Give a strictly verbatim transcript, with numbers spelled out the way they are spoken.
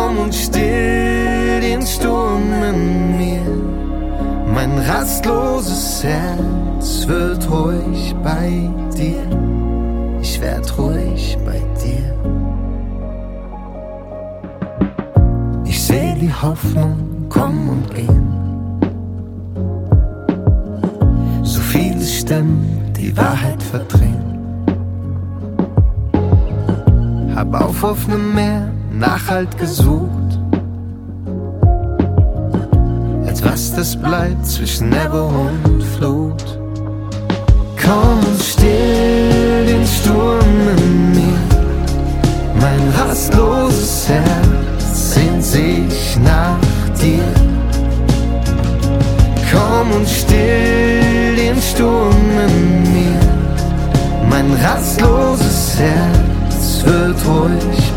Komm und still den Sturm in mir. Mein rastloses Herz wird ruhig bei dir. Ich werd ruhig bei dir. Ich seh die Hoffnung kommen und gehen. So viele Stimmen, die Wahrheit verdrehen. Hab auf offenem Meer nach Halt gesucht. Etwas, das bleibt zwischen Ebbe und Flut. Komm und still den Sturm in mir. Mein rastloses Herz sehnt sich nach dir. Komm und still den Sturm in mir. Mein rastloses Herz wird ruhig